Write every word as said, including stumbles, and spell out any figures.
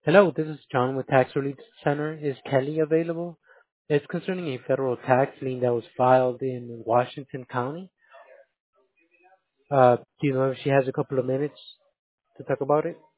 Hello, this is John with Tax Relief Center. Is Kelly available? It's concerning a federal tax lien that was filed in Washington County. Uh, do you know if she has a couple of minutes to talk about it?